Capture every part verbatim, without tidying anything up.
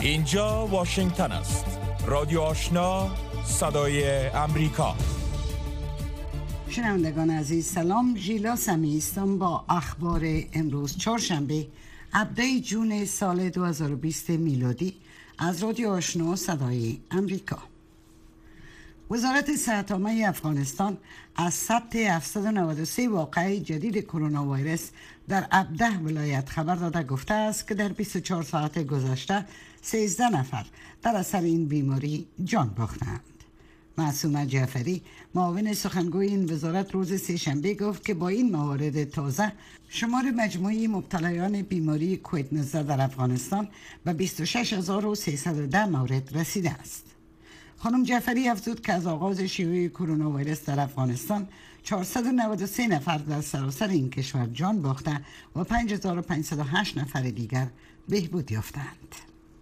اینجا واشنگتن است. رادیو آشنا، صدای امریکا. شنوندگان عزیز سلام. ژیلا سمی هستم با اخبار امروز چهارشنبه هفدهم جون سال دو هزار و بیست میلادی از رادیو آشنا صدای امریکا. وزارت صحت عامه افغانستان از ثبت هفتصد و نود و سه واقعه جدید کرونا ویروس در هفده ولایت خبر داده گفته است که در بیست و چهار ساعت گذشته سیزده نفر در اثر این بیماری جان باختند. معصومه جعفری معاون سخنگوی این وزارت روز سه‌شنبه گفت که با این موارد تازه شمار مجموعی مبتلایان بیماری کووید نوزده در افغانستان به بیست و شش هزار و سیصد و ده مورد رسیده است. خانم جعفری افزود که از آغاز شیوع کرونا ویروس در افغانستان چهارصد و نود و سه نفر در سراسر این کشور جان باخته و پنج هزار و پانصد و هشت نفر دیگر بهبود یافتند.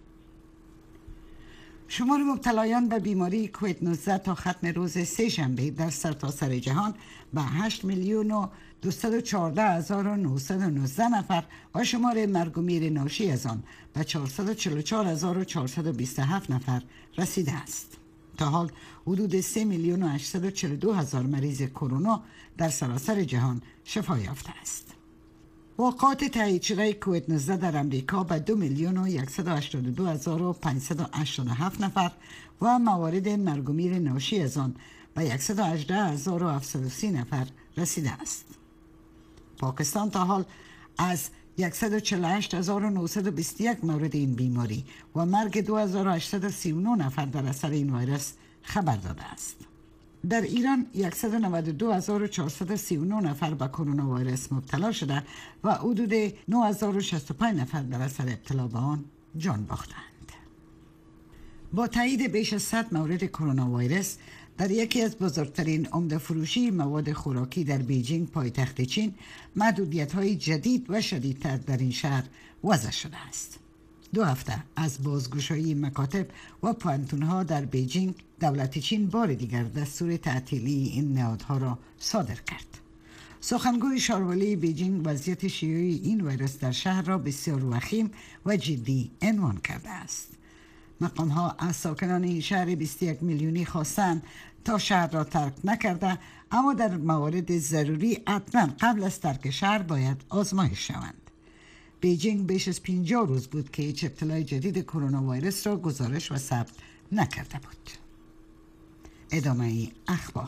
شمار مبتلایان به بیماری کووید نوزده تا ختم روز سه‌شنبه در سرتاسر جهان به هشت میلیون و دویست و چهارده هزار و نهصد و نوزده نفر و شمار مرگ و میر ناشی از آن به چهارصد و چهل و چهار هزار و چهارصد و بیست و هفت نفر رسیده است. تا حال حدود سه میلیون و هشتصد و چهل و دو هزار مریض کرونا در سراسر جهان شفا یافته است. واقعات تایید شده کووید نوزده در امریکا به دو میلیون و صد و هشتاد و دو هزار و پانصد و هشتاد و هفت نفر و موارد مرگ و میر ناشی از آن به صد و هجده هزار و هفتصد و سی نفر رسیده است. پاکستان تا حال از صد و چهل و هشت هزار و نهصد و بیست و یک مورد این بیماری و مرگ دو هزار و هشتصد و سی و نه نفر در اثر این ویروس خبر داده است. در ایران صد و نود و دو هزار و چهارصد و سی و نه نفر به کرونا ویروس مبتلا شده و حدود نه هزار و شصت و پنج نفر در اثر ابتلا به آن جان باختند. با تایید بیش از صد مورد کرونا ویروس در یکی از بزرگترین عمده فروشی مواد خوراکی در بیجینگ پایتخت چین، محدودیت‌های جدید و شدیدتر در این شهر وضع شده است. دو هفته از بازگشایی مکاتب و پوانتون‌ها در بیجینگ، دولت چین بار دیگر دستور تعطیلی این نهادها را صادر کرد. سخنگوی شاروالی بیجینگ وضعیت شیوع این ویروس در شهر را بسیار وخیم و جدی عنوان کرده است. مقام ها از ساکنان این شهر بیست و یک میلیونی خواستند تا شهر را ترک نکرده، اما در موارد ضروری حتما قبل از ترک شهر باید آزمایش شوند. بیجینگ بیش از پنجاه روز بود که هیچ ابتلای جدید کرونا ویروس را گزارش و ثبت نکرده بود. ادامه ای اخبار.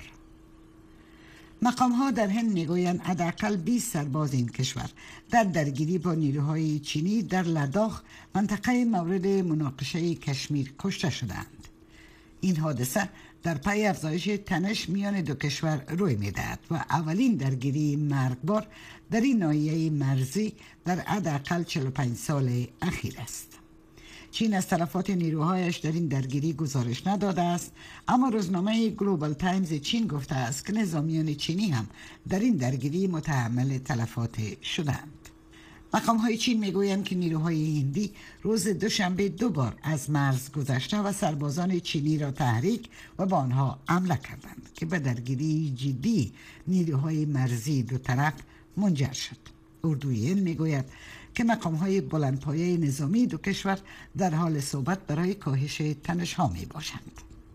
مقام ها در هند میگویند حداقل بیست سرباز این کشور در درگیری با نیروهای چینی در لداخ، منطقه مورد مناقشه کشمیر، کشته شدند. این حادثه در پی افزایش تنش میان دو کشور روی میدهد و اولین درگیری مرگبار در این ناحیه مرزی در حداقل چهل و پنج سال اخیر است. چین از تلفات نیروهایش در این درگیری گزارش نداده است، اما روزنامه گلوبال تایمز چین گفته است که نظامیان چینی هم در این درگیری متحمل تلفات شدند. مقام های چین میگویند که نیروهای هندی روز دوشنبه دو بار از مرز گذشته و سربازان چینی را تحریک و با آنها حمله کردند که به درگیری جدی نیروهای مرزی دو طرف منجر شد. اردوی هند میگوید که مقام‌های بلندپایه نظامی دو کشور در حال صحبت برای کاهش تنش‌ها میباشند.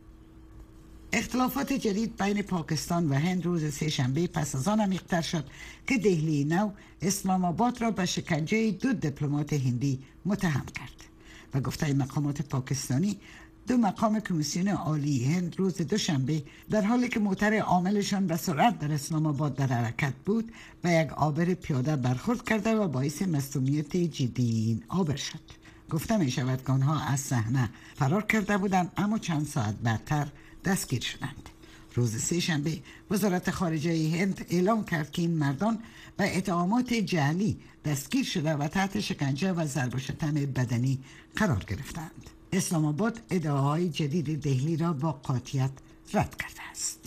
اختلافات جدید بین پاکستان و هند روز سه‌شنبه پس از آن عمیق‌تر شد که دهلی نو اسلام آباد را به شکنجه دو دیپلمات هندی متهم کرد و گفته مقامات پاکستانی دو مقام کمیسیون عالی هند روز دوشنبه در حالی که موتر عاملشان به سرعت در اسلام آباد در حرکت بود به یک عابر پیاده برخورد کرده و باعث مصدومیت جدی این عابر شد. گفته می شود که آنها از صحنه فرار کرده بودند، اما چند ساعت بعدتر دستگیر شدند. روز سه‌شنبه وزارت خارجه هند اعلام کرد که این مردان به اتهامات جعلی دستگیر شده و تحت شکنجه و ضرب و شتم بدنی قرار گرفتند. اسلام آباد ادعاهای جدید دهلی را با قاطعیت رد کرده است.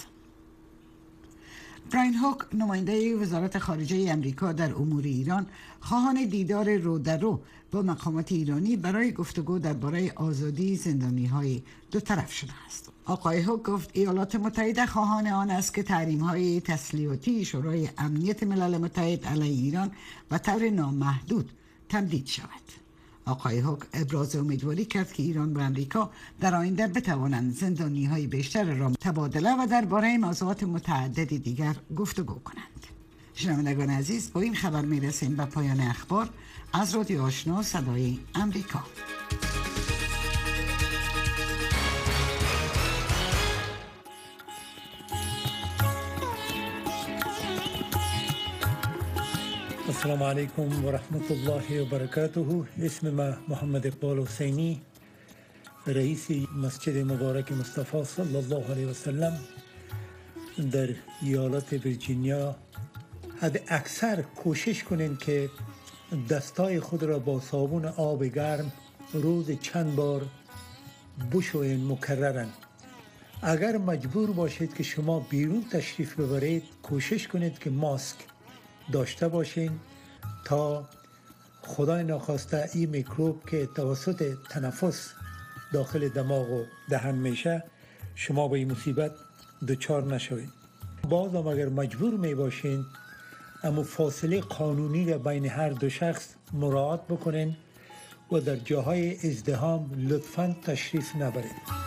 براین هوک، نماینده وزارت خارجه امریکا در امور ایران، خواهان دیدار رو در رو با مقامات ایرانی برای گفتگو درباره آزادی زندانی‌های دو طرف شده است. آقای هوک گفت ایالات متحده خواهان آن است که تحریم‌های تسلیحاتی شورای امنیت ملل متحد علیه ایران به طور نامحدود تمدید شود. آقای هوک ابراز امیدواری کرد که ایران و امریکا در آینده بتوانند زندانی‌های بیشتر را تبادله و درباره موضوعات متعددی دیگر گفتگو کنند. شنوندگان عزیز، با این خبر میرسیم به پایان اخبار از رادیو آشنا صدای امریکا. السلام علیکم و رحمت الله و برکاته. اسم ما محمد اقبال حسینی، رئیس مسجد مبارک مصطفی صلی الله علیه و سلم در ایالت ویرجینیا. حد اکثر کوشش کنین که دستای خود را با صابون آب گرم روز چند بار بشوین مکررن. اگر مجبور باشید که شما بیرون تشریف ببرید، کوشش کنید که ماسک داشته باشین تا خدای ناخواسته این میکروب که توسط تنفس داخل دماغ و دهن میشه شما به این مصیبت دچار نشوید. باز هم اگر مجبور می باشین، اما فاصله قانونی را بین هر دو شخص مراعات بکنین و در جاهای ازدحام لطفاً تشریف نبرید.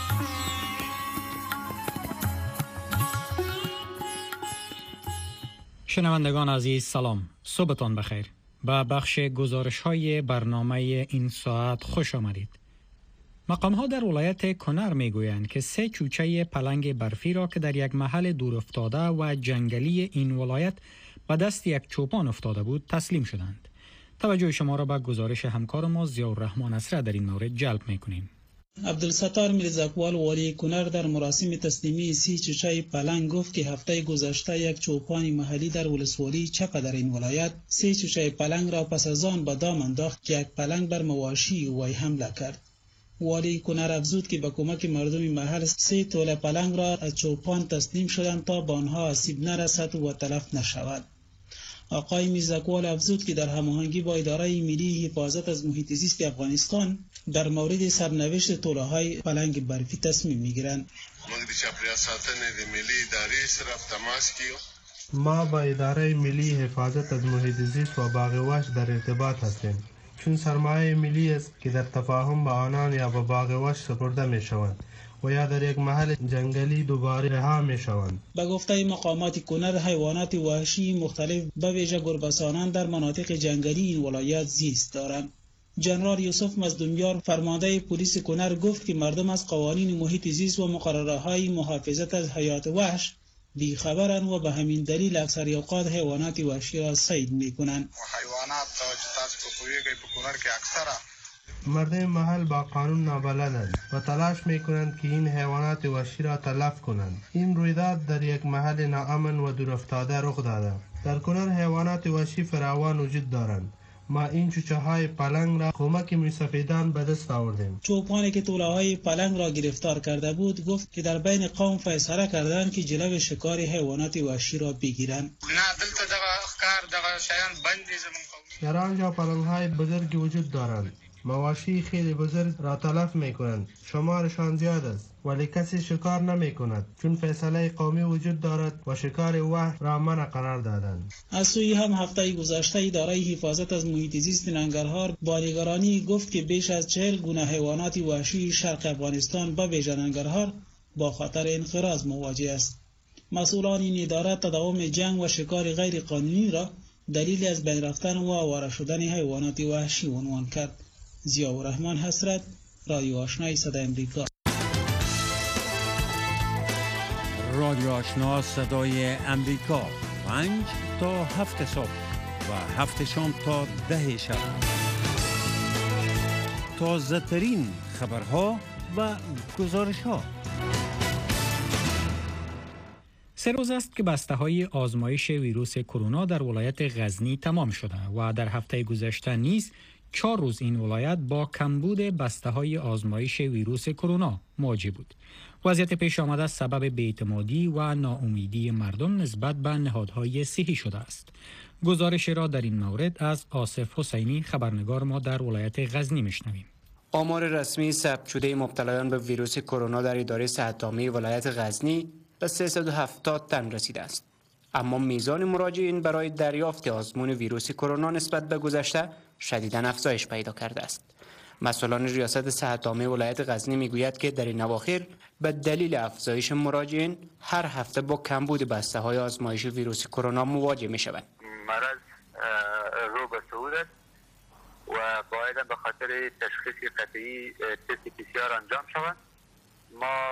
شنوندگان عزیز سلام، صبحتان بخیر. به بخش گزارش های برنامه این ساعت خوش آمدید. مقام ها در ولایت کنر می گویند که سه چوچه پلنگ برفی را که در یک محل دور افتاده و جنگلی این ولایت به دست یک چوپان افتاده بود تسلیم شدند. توجه شما را به گزارش همکار ما ضیاءالرحمن اسرا در این مورد جلب می کنیم. عبدالستار میرزاقوال والی کنر در مراسم تسلیمی سی چوچه پلنگ گفت که هفته گذشته یک چوپان محلی در ولسوالی چپه در این ولایت سی چوچه پلنگ را پس از آن به دام انداخت که یک پلنگ بر مواشی وی حمله کرد. والی کنر افزود که با کمک مردم محل سه توله پلنگ را از چوپان تسلیم شدند تا به آنها آسیب نرسد و تلف نشود. آقای میرزاقوال افزود که در هماهنگی با اداره ملی حفاظت از محیط زیست افغانستان در مورد سرنوشت توله‌های پلنگ برفی تصمیم می‌گیرند. ما با اداره ملی حفاظت از محیط زیست و باغ وحش در ارتباط هستیم، چون سرمایه ملی است که در تفاهم با آنان یا با باغ وحش سپرده می‌شوند و یا در یک محل جنگلی دوباره رها می شوند. به گفته مقامات کنر، حیوانات وحشی مختلف به ویژه گربه‌سانان در مناطق جنگلی این ولایت زیست دارند. جنرال یوسف مظلومیار فرمانده پلیس کنر گفت که مردم از قوانین محیط زیست و مقرره‌های محافظت از حیات وحش بیخبرند و به همین دلیل اکثر اوقات حیوانات وحشی را صید می‌کنند. حیوانات که تاسو په کویږئ په کنر کې اکثره مردم محل با قانون نابلدند و تلاش می کنند که این حیوانات وحشی را تلف کنند. این رویداد در یک محل ناامن و دورافتاده رخ داده. در کنر حیوانات وحشی فراوان وجود دارند. ما این چوچه های پلنگ را کمک میسفیدان به دست آوردیم. چوپانی که توله های پلنگ را گرفتار کرده بود گفت که در بین قوم فیصله کردند که جلو شکار حیوانات وحشی را بگیرند. نه دلته دغه ښکار دغه شیان بند دي زموږ قوم. در آنجا پلنگ های بزرگی وجود دارند. مواشی خیلی بزرگ را تلف می کنند. شمارشان زیاد است ولی کسی شکار نمی کند چون فیصله قومی وجود دارد و شکار وحش را منع قرار دادند. از سوی هم هفته گذشته اداره حفاظت از محیط زیست ننگرهار با نگرانی گفت که بیش از چهل گونه حیوانات وحشی شرق افغانستان به ویژه ننگرهار با خطر انقراض مواجه است. مسئولان این اداره تداوم جنگ و شکار غیر قانونی را دلیل از بین رفتن و آواره شدن حیوانات وحشی عنوان کرد. ضیاءالرحمن حسرت، رادیو آشنای صدای امریکا. رادیو آشنا صدای امریکا، پنج تا هفت صبح و هفت شام تا ده شب. تازه ترین خبرها و گزارش ها. سه روز است که بسته های آزمایش ویروس کرونا در ولایت غزنی تمام شده و در هفته گذشته نیز چهار روز این ولایت با کمبود بسته های آزمایش ویروس کرونا مواجه بود. وضعیت پیش آمده سبب بی‌اعتمادی و ناامیدی مردم نسبت به نهادهای صحی شده است. گزارش را در این مورد از آصف حسینی خبرنگار ما در ولایت غزنی میشنویم. آمار رسمی ثبت شده مبتلایان به ویروس کرونا در اداره صحت عامه ولایت غزنی به سیصد و هفتاد تن رسیده است. اما میزان مراجعین برای دریافت آزمون ویروس کرونا نسبت به گذشته شدیداً افزایش پیدا کرده است. مسئولان ریاست صحت عامه ولایت غزنی میگوید که در این اواخر به دلیل افزایش مراجعین هر هفته با کمبود بسته های آزمایش ویروس کرونا مواجه می شوند. مرض رو به صعود است و باید به خاطر تشخیص قطعی تست پی سی آر انجام شود. ما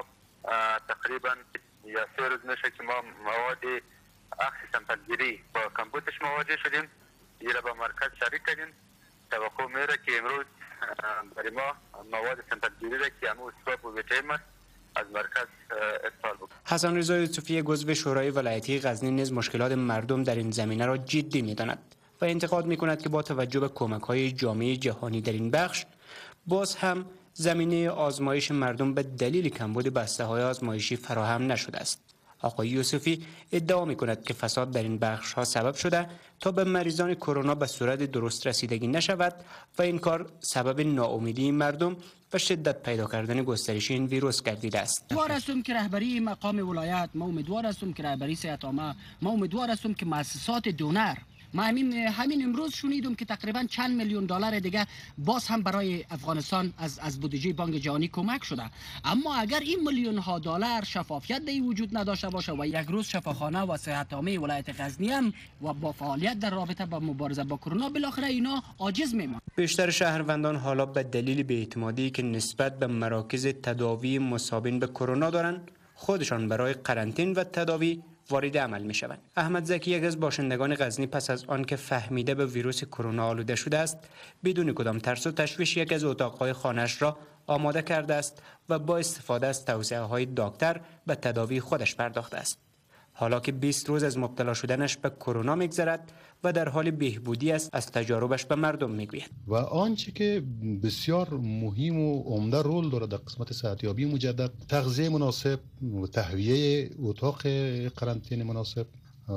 تقریبا یا سه روز میشه که ما مواد اخص سمپلگیری با کمبودش مواجه شدیم. یه با مرکز شریک کردیم. توقع میره که امروز برای ما مواد سمپلگیری را که امروز صبح و ویتیم از مرکز ارسال بود. حسن رضا یوسفی عضو شورای ولایتی غزنی نیز مشکلات مردم در این زمینه را جدی می‌داند و انتقاد می‌کند که با توجه به کمک‌های جامعه جهانی در این بخش باز هم زمینه آزمایش مردم به دلیل کمبود بسته‌های آزمایشی فراهم نشده است. آقای یوسفی ادعا می‌کند که فساد در این بخش‌ها سبب شده تا به مریضان کرونا به صورت درست رسیدگی نشود و این کار سبب ناامیدی مردم و شدت پیدا کردن گسترش این ویروس گردیده است. امیدوار هستم که رهبری مقام ولایت، ما امیدوار هستم که رهبری صحت عامه، ما امیدوار هستم که مؤسسات دونر، ما همین همین امروز شنیدم که تقریبا چند میلیون دلار دیگه باز هم برای افغانستان از از بودجه بانک جهانی کمک شده. اما اگر این میلیون ها دلار شفافیت در وجود نداشته باشه و یک روز شفاخانه و صحت عامه ولایت غزنی هم و با فعالیت در رابطه با مبارزه با کرونا بالاخره اینا عاجز میمونن. بیشتر شهروندان حالا به دلیل بی‌اعتمادی که نسبت به مراکز تداوی مصابین به کرونا دارند، خودشان برای قرنطینه و تداوی وارد عمل می شوند. احمد زکی یک از باشندگان غزنی پس از آن که فهمیده به ویروس کرونا آلوده شده است، بدون کدام ترس و تشویش یک از اتاقهای خانه‌اش را آماده کرده است و با استفاده از توصیه های دکتر به تداوی خودش پرداخته است. حالا که بیست روز از مبتلا شدنش به کرونا میگذرد و در حال بهبودی است، از تجاربش به مردم میگوید. و آنچه که بسیار مهم و عمده رول دارد در قسمت صحتیابی مجدد، تغذیه مناسب و تهویه اتاق قرنطینه مناسب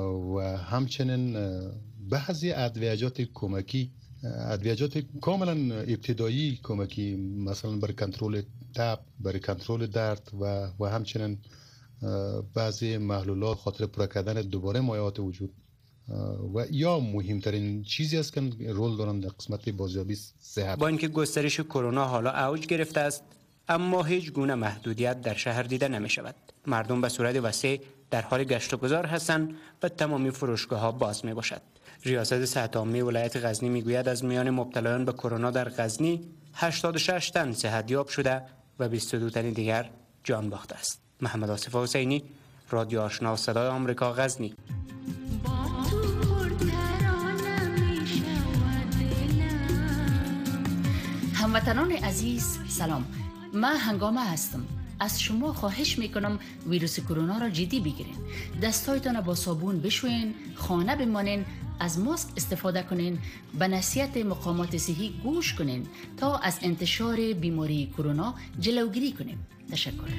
و همچنین بعضی ادویجات کمکی، ادویجات کاملا ابتدایی کمکی، مثلا برای کنترل تب، برای کنترل درد و و همچنین بعضی محلولات خاطر پر کردن دوباره مایعات وجود و یا مهمترین چیزی است که رول دارند در قسمت بازیابی صحت. با اینکه گسترش کرونا حالا اوج گرفته است، اما هیچ گونه محدودیت در شهر دیده نمی شود. مردم به صورت وسیع در حال گشت و گذار هستند و تمامی فروشگاه ها باز می باشد. ریاست صحت عامه ولایت غزنی می گوید از میان مبتلایان به کرونا در غزنی هشتاد و شش تن صحتیاب شده و بیست و دو تن دیگر جان باخته است. محمد آصف حسینی، رادیو آشنا صدای آمریکا، غزنی. هموطنان عزیز سلام، من هنگامه هستم. از شما خواهش میکنم ویروس کرونا را جدی بگیرین. دستایتان با صابون بشوین، خانه بمانین، از ماسک استفاده کنین، به نصیحت مقامات صحی گوش کنین تا از انتشار بیماری کرونا جلوگیری کنیم. تشکر.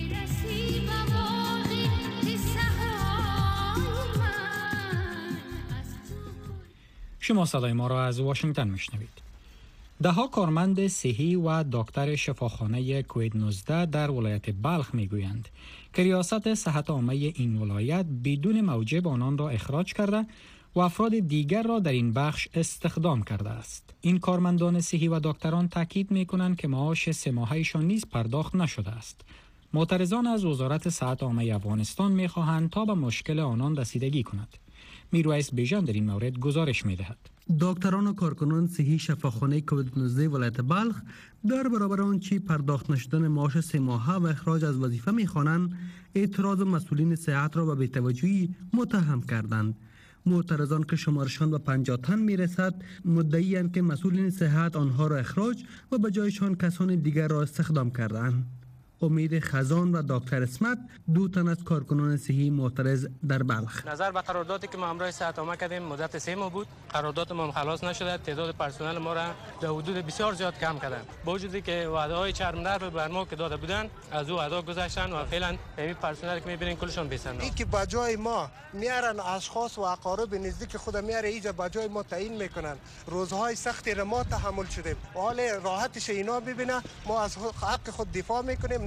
شما صدای ما را از واشنگتن میشنوید. دهها کارمند صحی و دکتر شفاخانه کووید نوزده در ولایت بلخ میگویند که ریاست صحت عامه این ولایت بدون موجب آنان را اخراج کرده و افراد دیگر را در این بخش استخدام کرده است. این کارمندان صحی و دکتران تاکید میکنند که معاش سه ماهه‌شان نیز پرداخت نشده است. معترضان از وزارت صحت عامه افغانستان میخواهند تا به مشکل آنان رسیدگی کند. میرویس بیژن در این مورد گزارش میدهد. دکتران و کارکنان صحی شفاخانه کووید نوزده ولایت بلخ در برابر آنچه پرداخت نشدن معاش سه ماهه و اخراج از وظیفه میخوانند، اعتراض مسئولین صحت را به بی‌توجهی متهم کردند. معترضان که شمارشان به پنجاه تن میرسد مدعی‌اند که مسئولین صحت آنها را اخراج و به جایشان کسان دیگر را استخدام کردند. امید خزان و دکتر اسمت دو تن از کارکنان صحی معترض در بلخ. نظر به قراردادی که ما همراه صحت عامه کردیم مدت سه ماه بود، قرارداد ما خلاص نشده، تعداد پرسنل ما را در حدود بسیار زیاد کم کردن، با وجودی که وعده های چرم نرم بر ما که داده بودن از او ادا گذاشتن و فعلا همین پرسنل که میبینین کلشون بیسن. این که با جای ما میارن اشخاص و اقارب نزدیک خود میاره اینجا با جای ما تعیین میکنن، روزهای سختی را ما تحمل شدیم، حال راحتش اینا ببینه، ما از حق خود دفاع میکنیم،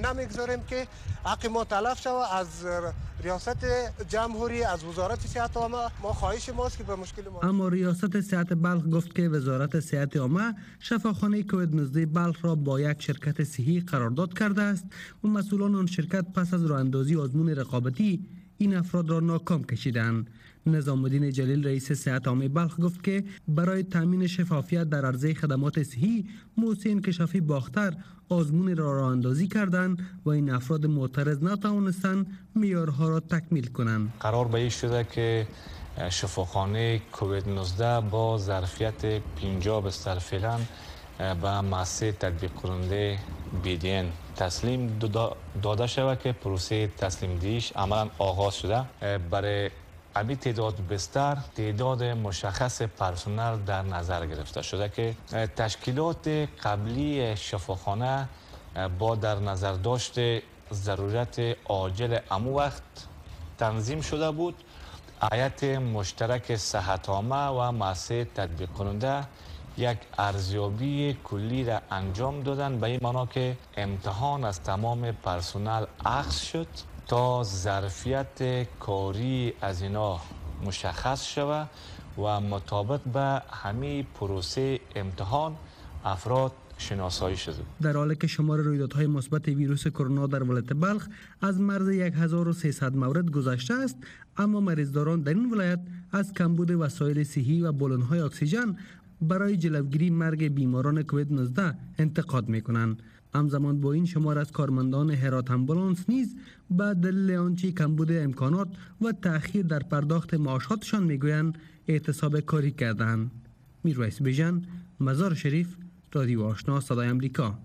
نمیگذاریم که حق ما تلف شود. از ریاست جمهوری، از وزارت صحت عامه ما خواهش ماست که به مشکل ما. اما ریاست صحت بلخ گفت که وزارت صحت عامه شفاخانه کووید نوزده بلخ را با یک شرکت صحی قرارداد کرده است و مسئولان آن شرکت پس از راهاندازی آزمون رقابتی این افراد را ناکام کشیدند. نظام الدین جلیل رئیس صحت عامه بلخ گفت که برای تامین شفافیت در عرضه خدمات صحی محسن کشافی باختر آزمون را راه اندازی کردند و این افراد معترض نتوانستند معیارها را تکمیل کنند. قرار به این شده که شفاخانه کووید نوزده با ظرفیت پنجاه بستر فعلا به مؤسسه تطبیق کننده بی دی ان تسلیم داده شود که پروسه تسلیم دیش عملا آغاز شده. برای امی تعداد بستر تعداد مشخص پرسنل در نظر گرفته شده که تشکیلات قبلی شفاخانه با در نظر داشت ضرورت عاجل امو وقت تنظیم شده بود. هیئت مشترک صحت عامه و مؤسسه تطبیق کننده یک ارزیابی کلی را انجام دادن به این معنا که امتحان از تمام پرسنل اخذ شد تا ظرفیت کاری از اینا مشخص شود و مطابق به همه پروسه امتحان افراد شناسایی شده. در حالی که شمار رویدادهای مثبت ویروس کرونا در ولایت بلخ از مرز هزار و سیصد مورد گذشته است، اما مریضداران در این ولایت از کمبود وسایل صحی و بالون‌های اکسیژن برای جلوگیری مرگ بیماران کووید نوزده انتقاد می‌کنند. همزمان با این شمار از کارمندان هرات امبولانس نیز به دلیل آنچه کمبود امکانات و تأخیر در پرداخت معاشاتشان میگویند اعتصاب کاری کردند. میرویس بیژن، مزار شریف، رادیو آشنا صدای امریکا.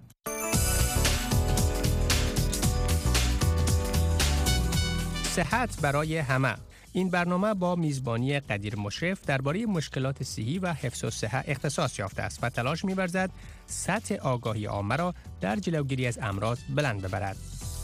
صحت برای همه. این برنامه با میزبانی قدیر مشرف درباره مشکلات صحی و حفظ الصحه اختصاص یافته است و تلاش می‌ورزد سطح آگاهی عامه را در جلوگیری از امراض بلند ببرد.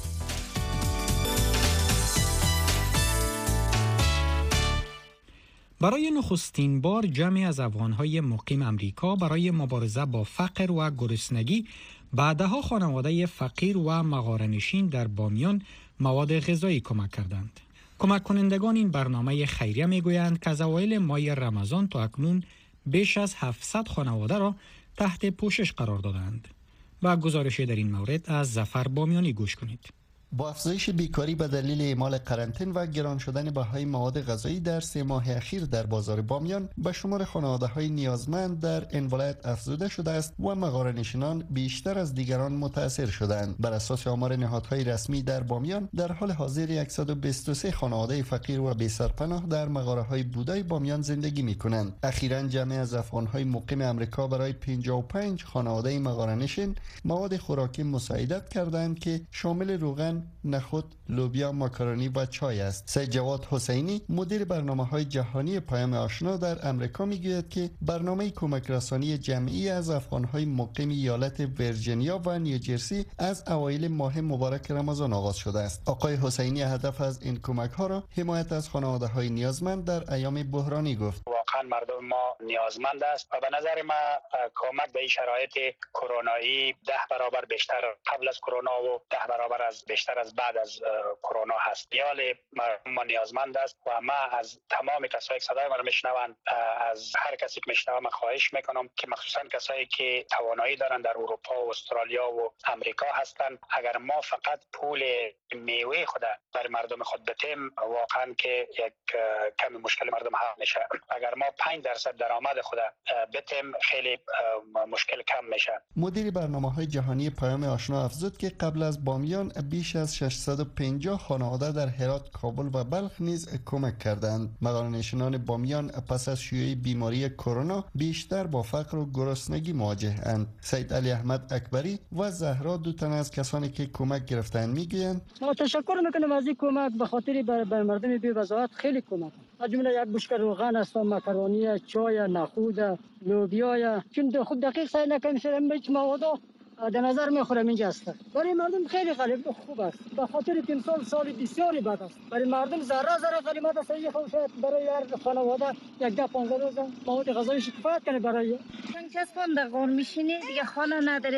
برای نخستین بار جمعی از افغان‌های مقیم امریکا برای مبارزه با فقر و گرسنگی به ده‌ها خانواده فقیر و مغاره‌نشین در بامیان مواد غذایی کمک کردند. کمک کنندگان این برنامه خیریه میگویند که از اوایل ماه رمضان تا اکنون بیش از هفتصد خانواده را تحت پوشش قرار دادند. با گزارش در این مورد از ظفر بامیانی گوش کنید. با افزایش بیکاری به دلیل اعمال قرنطین و گران شدن بهای مواد غذایی در سه ماه اخیر در بازار بامیان به شمار خانواده‌های نیازمند در این ولایت افزوده شده است و مغاره‌نشینان بیشتر از دیگران متاثر شدند. بر اساس آمار نهادهای رسمی در بامیان در حال حاضر صد و بیست و سه خانواده فقیر و بی سرپناه در مغاره‌های بودای بامیان زندگی می‌کنند. اخیراً جمعی از افغان‌های مقیم آمریکا برای پنجاه و پنج خانواده مغاره‌نشین مواد خوراکی مساعدت کردند که شامل روغن، نخود، لوبیا، ماکارونی و چای است. سید جواد حسینی مدیر برنامه‌های جهانی پیام آشنا در امریکا میگوید که برنامه کمک رسانی جمعی از افغان‌های مقیم ایالت ویرجینیا و نیوجرسی از اوایل ماه مبارک رمضان آغاز شده است. آقای حسینی هدف از این کمک‌ها را حمایت از خانواده‌های نیازمند در ایام بحرانی گفت. واقعا مردم ما نیازمند است و به نظر ما کمک به این شرایط کرونایی ده برابر بیشتر قبل از کرونا و ده برابر از بیشتر از بعد از کرونا هست. بیال مردم ما نیازمند است و ما از تمام کسایی که صدای ما رو میشنوند، از هر کسی که میشنوه من خواهش میکنم که مخصوصا کسایی که توانایی دارن در اروپا و استرالیا و امریکا هستن، اگر ما فقط پول میوه خود بر مردم خود بتیم واقعا که یک کمی مشکل مردم حل میشه. اگر ما پنج درصد درآمد خود بتیم خیلی مشکل کم میشه. مدیر برنامه‌های جهانی پیام آشنا افزود که قبل از بامیان بیش از ششصد و پنجاه خانواده در هرات، کابل و بلخ نیز کمک کردند. مغاره‌نشینان بامیان پس از شیوع بیماری کرونا بیشتر با فقر و گرسنگی مواجه‌اند. سید علی احمد اکبری و زهرا دو تن از کسانی که کمک گرفتند میگویند ما تشکر میکنم از این کمک، به خاطر بر مردم بی وضاحت خیلی کمک. از جمله یک بشکه روغن است، ماکارونی، چای، نخود، لوبیا، چون خود دقیق سعی نکنیم شدم هیچ مواد در نظر میخورم اینجا است. برای مردم خیلی غریب خوب است، به خاطر که امسال سال بسیاری بد است. برای مردم ذره ذره غنیمت است. این خوشت برای هر خانواده یک ده پانزده روز مواد غذایی کفایت کنه. برای چون کس پام در قرن میشینه دیگه خانه نداره،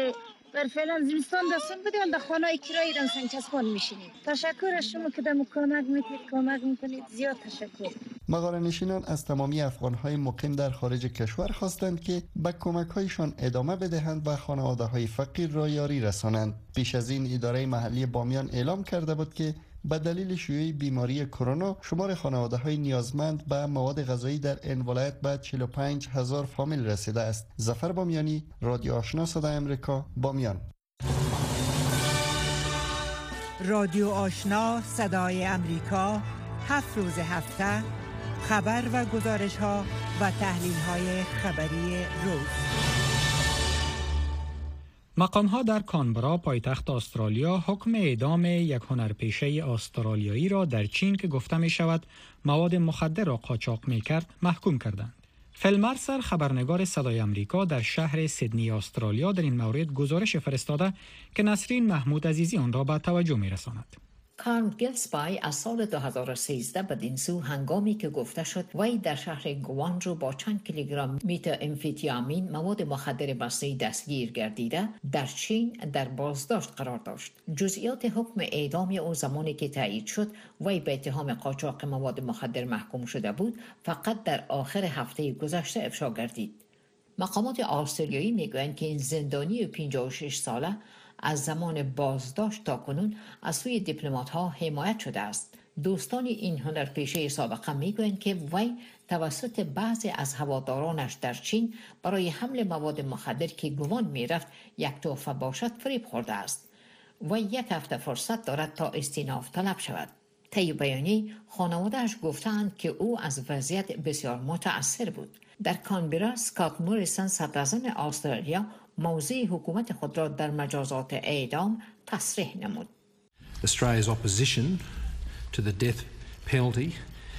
بر فعلا زمستان دستون بدین در خانه کرایی دم سنچسبان میشینید. تشکر از شما که دم کمک میکنید کمک میکنید زیاد تشکر. مغاره‌نشینان از تمامی افغان‌های مقیم در خارج کشور خواستند که به کمک‌هایشان ادامه بدهند و خانواده‌های فقیر را یاری رسانند. پیش از این اداره محلی بامیان اعلام کرده بود که به دلیل شیوع بیماری کرونا شمار خانواده‌های نیازمند به مواد غذایی در این ولایت به چهل و پنج هزار فامیل رسیده است. ظفر بامیانی، رادیو آشنا صدای امریکا، بامیان. رادیو آشنا صدای امریکا، هفت روز هفته خبر و گزارش ها و تحلیل های خبری روز. مقام ها در کانبرا پایتخت استرالیا حکم اعدام یک هنرپیشه استرالیایی را در چین که گفته می شود مواد مخدر را قاچاق می کرد محکوم کردند. فیل مرسر خبرنگار صدای امریکا در شهر سیدنی استرالیا در این مورد گزارش فرستاده که نسرین محمود عزیزی آن را به توجه می رساند. کارل گیلسپای از سال دو هزار و سیزده بدین سو هنگامی که گفته شد وی در شهر گوانجو با چند کیلوگرم میتا امفیتامین مواد مخدر مصنوعی دستگیر گردیده در چین در بازداشت قرار داشت. جزئیات حکم اعدام او زمانی که تایید شد وی به اتهام قاچاق مواد مخدر محکوم شده بود فقط در آخر هفته گذشته افشا گردید. مقامات استرالیایی میگویند که این زندانی پنجاه و شش ساله از زمان بازداشت تا کنون از سوی دیپلمات‌ها حمایت شده است. دوستان این هنرپیشه سابقه میگویند که وی توسط بعضی از هوادارانش در چین برای حمل مواد مخدر که گمان میرفت یک تحفه باشد فریب خورده است. وی یک هفته فرصت دارد تا استیناف طلب شود. طی بیانیه خانواده‌اش گفتند که او از وضعیت بسیار متأثر بود. در کانبرا اسکات موریسون صدراعظم استرالیا موضع حکومت خود را در مجازات اعدام تصریح نمود. Australia's opposition to the death penalty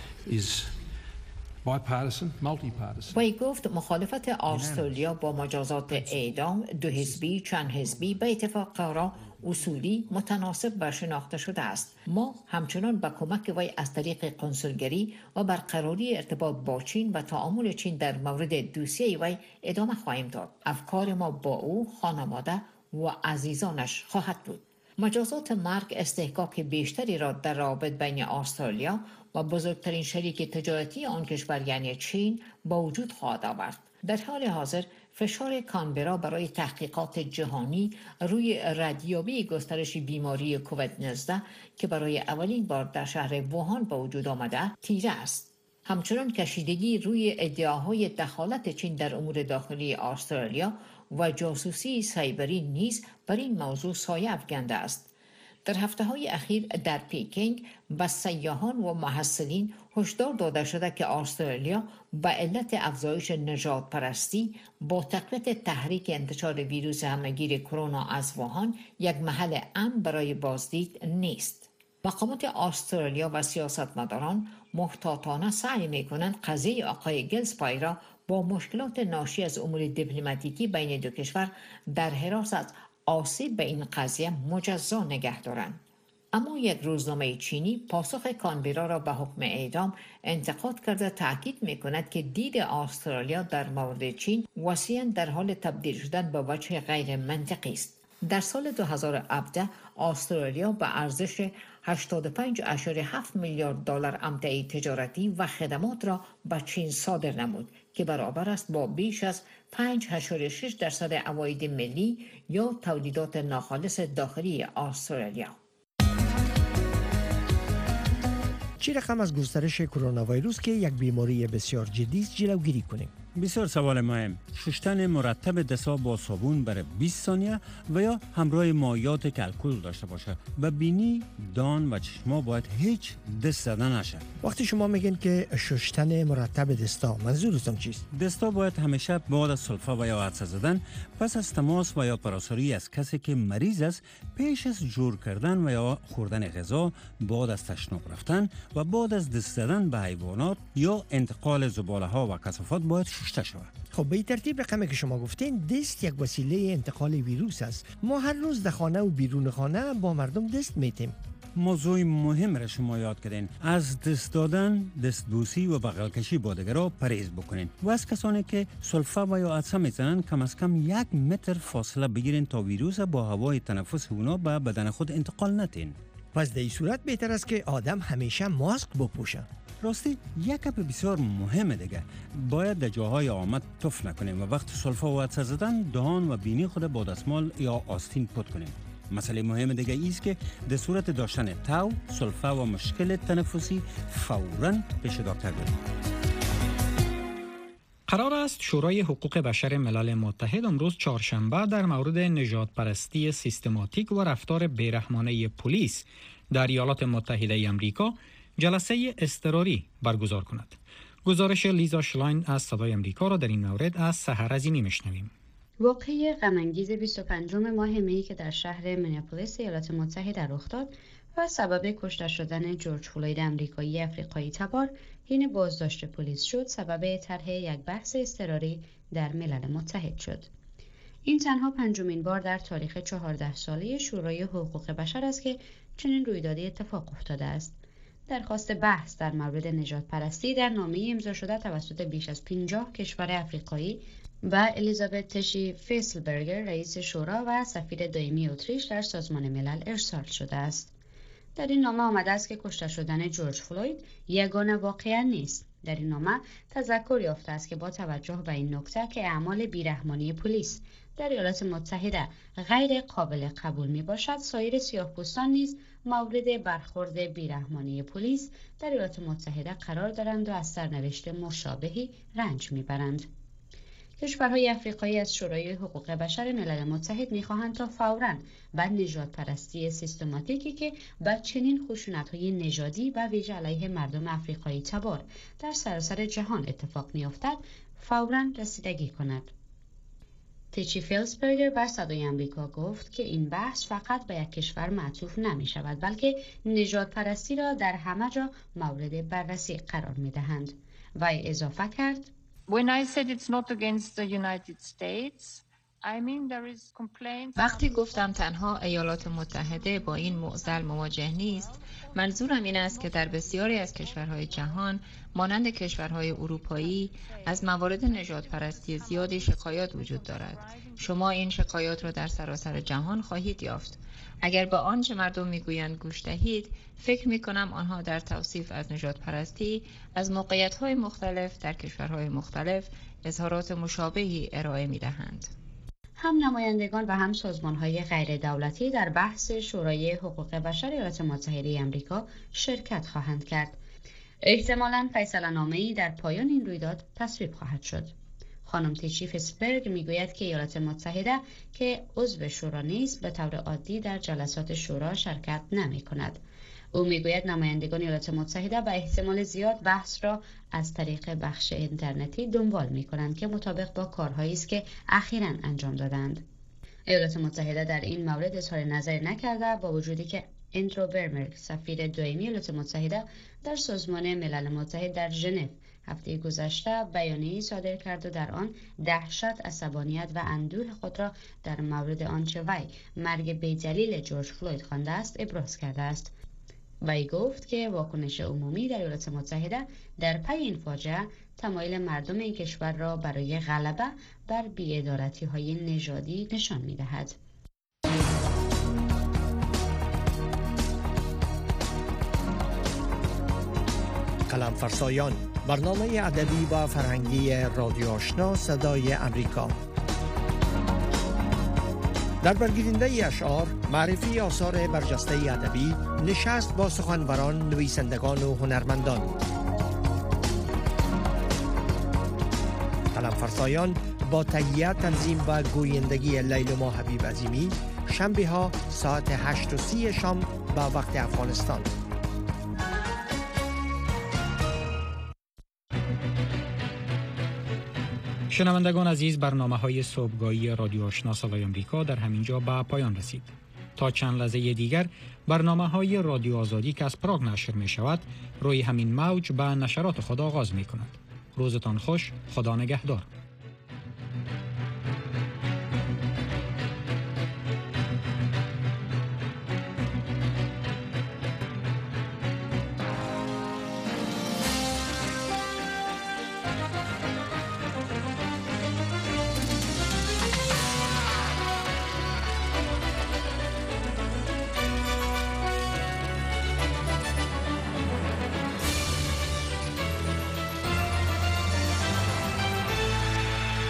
is bipartisan, multipartisan. وی گفت مخالفت استرالیا با مجازات اعدام دو حزبی چند حزبی به اتفاق آرا اصولی متناسب و شناخته شده است. ما همچنان با کمک وی از طریق کنسولگری و برقراری ارتباط با چین و تعامل چین در مورد دوسیه وی ادامه خواهیم داد. افکار ما با او، خانواده و عزیزانش خواهد بود. مجازات مرگ استحقاق بیشتری را در روابط بین استرالیا و بزرگترین شریک تجارتی آن کشور یعنی چین با وجود خواهد آورد. در حال حاضر فشار کانبرا برای تحقیقات جهانی روی ردیابی گسترش بیماری کووید نوزده که برای اولین بار در شهر ووهان با وجود آمده تیره است. همچنان کشیدگی روی ادعاهای دخالت چین در امور داخلی استرالیا و جاسوسی سایبری نیز بر این موضوع سایه افکنده است. در هفته‌های اخیر در پیکینگ به سیاحان و محصلین هشدار داده شده که استرالیا به علت افزایش نژاد پرستی با تقویت تحریک انتشار ویروس همهگیر کرونا از ووهان یک محل امن برای بازدید نیست. مقامات استرالیا و سیاستمداران محتاطانه سعی می‌کنند قضیه آقای گیلسپای را با مشکلات ناشی از امور دیپلماتیکی بین دو کشور در حراس از آسیب به این قضیه مجزا نگه دارند. اما یک روزنامه چینی پاسخ کانبرا را به حکم اعدام انتقاد کرده تاکید می‌کند که دید استرالیا در مورد چین وسیعاً در حال تبدیل شدن به وجه غیر منطقی است. در سال دو هزار و هفده استرالیا به ارزش هشتاد و پنج ممیز هفت میلیارد دلار امتیاز تجارتی و خدمات را به چین صادر نمود که برابر است با بیش از پنج ممیز شش درصد عواید ملی یا تولیدات ناخالص داخلی استرالیا. چه رقم از گسترش کرونا ویروس که یک بیماری بسیار جدی است جلوگیری کنیم؟ بسیار سوال مهم. شستن مرتب دست‌ها با صابون برای بیست ثانیه و یا همراه مایعات که الکل داشته باشه. و بینی، دان و چشما باید هیچ دست زدن نشه. وقتی شما میگین که شستن مرتب دستا منظورتون چیست؟ دستا باید همیشه بعد از سلفا و یا عطسه زدن پس از تماس و یا پراساری از کسی که مریض است پیش از جور کردن و یا خوردن غذا، بعد از تشناب رفتن و بعد از دست زدن به حیوانات یا انتقال زباله ها و کثافات باید شسته شود. خب به این ترتیب رقمی که شما گفتین دست یک وسیله انتقال ویروس است. ما هر روز در خانه و بیرون خانه با مردم دست میتیم. موضوع مهم را شما یاد کردین. از دست دادن، دستبوسی و بغل کشی با دیگرها پرهیز بکنین و از کسانی که سلفه و یا عطسه میزنن کم از کم یک متر فاصله بگیرین تا ویروس با هوای تنفس اونا به بدن خود انتقال ندین. پس در این صورت بهتر است که آدم همیشه ماسک بپوشه. راستی یک گپ بسیار مهمه دیگه، باید در جاهای آمد تف نکنیم و وقت سلفه و عطسه زدن دهان و بینی خود با دستمال یا آستین پت کنیم. مسئله مهم دیگه ایست که در صورت داشتن تاو، سلفه و مشکل تنفسی فوراً پیش دکتر بریم. قرار است شورای حقوق بشر ملل متحد امروز چهارشنبه در مورد نژاد پرستی سیستماتیک و رفتار بیرحمانه پلیس در ایالات متحده آمریکا جلسه اضطراری برگزار کند. گزارش لیزا شلاین از صدای آمریکا را در این مورد از سحر عظیمی میشنویم. واقعه غم‌انگیز بیست و پنجم ماه می که در شهر مینیاپولیس ایالات متحده رخ داد و سبب کشته شدن جورج فلوید آمریکایی افریقایی تبار حین بازداشت پلیس شد، سبب طرح یک بحث اضطراری در ملل متحد شد. این تنها پنجمین بار در تاریخ چهارده ساله شورای حقوق بشر است که چنین رویدادی اتفاق افتاده است. درخواست بحث در مورد نژاد پرستی در نامه امضا شده توسط بیش از پنجاه کشور افریقایی و الیزابت تشی فیسلبرگر رئیس شورا و سفیر دائمی اتریش در سازمان ملل ارسال شده است. در این نامه آمده است که کشته شدن جورج فلوید یگانه واقعه نیست. در این نامه تذکر یافته است که با توجه به این نکته که اعمال بیرحمانی پلیس در ایالات متحده غیر قابل قبول می باشد، سایر سیاه‌پوستان نیز مورد برخورد بیرحمانی پلیس در ایالات متحده قرار دارند و از سرنوشت مشابهی رنج می برند. کشورهای افریقایی از شورای حقوق بشر ملل متحد می‌خواهند تا فوراً به نژاد پرستی سیستماتیکی که با چنین خشونت‌های نژادی و ویژه علیه مردم افریقایی تبار در سراسر جهان اتفاق می‌افتد، فوراً رسیدگی کند. تیچی فیلسبرگر بر صدای آمریکا گفت که این بحث فقط به یک کشور معطوف نمی‌شود، بلکه نژاد پرستی را در همه جا مورد بررسی قرار می‌دهند. و اضافه کرد: When I said it's not against the United States, I mean there is complaints. وقتی گفتم تنها ایالات متحده با این معضل مواجه نیست، منظورم این است که در بسیاری از کشورهای جهان مانند کشورهای اروپایی از موارد نژاد پرستی زیادی شکایات وجود دارد. شما این شکایات را در سراسر جهان خواهید یافت. اگر به آنچه مردم میگویند گوش دهید، فکر میکنم آنها در توصیف از نژاد پرستی از موقعیت‌های مختلف در کشورهای مختلف اظهارات مشابهی ارائه میدهند. هم نمایندگان و هم سازمان‌های غیر دولتی در بحث شورای حقوق بشر ایالات متحده آمریکا شرکت خواهند کرد. احتمالاً فیصله‌نامه‌ای در پایان این رویداد تصویب خواهد شد. خانم تیچی فیسبرگ میگوید که ایالات متحده که عضو شورا نیست به طور عادی در جلسات شورا شرکت نمی کند. او میگوید نمایندگان ایالات متحده به احتمال زیاد بحث را از طریق بخش اینترنتی دنبال می کنند که مطابق با کارهایی است که اخیراً انجام دادند. ایالات متحده در این مورد اظهار نظری نکرده، با وجودی که اندرو برمرگ سفیر دائمی ایالات متحده در سازمان ملل متحد در ژنو هفته گذشته بیانیه‌ای صادر کرد و در آن دهشت، عصبانیت و اندوه خود را در مورد آنچه وی مرگ بی‌دلیل جورج فلوید خوانده است ابراز کرده است. وی گفت که واکنش عمومی در ایالات متحده در پی این فاجعه تمایل مردم این کشور را برای غلبه بر بی‌عدالتی‌های نژادی نشان می‌دهد. قلم فرسایان، برنامه ادبی و فرهنگی رادیو آشنا صدای امریکا. در برگیرنده اشعار، معرفی آثار برجسته ادبی، نشست با سخنوران، نویسندگان و هنرمندان. قلم فرسایان با تهیه، تنظیم و گویندگی لیلما حبیب عظیمی، شنبه ها ساعت هشت و سی شام با وقت افغانستان. شنوندگان عزیز، برنامه‌های صبحگاهی رادیو آشنا صدای آمریکا در همینجا به پایان رسید. تا چند لحظه دیگر برنامه‌های رادیو آزادی که از پراگ نشر می‌شود روی همین موج به نشرات خود آغاز می‌کند. روزتان خوش، خدا نگهدار.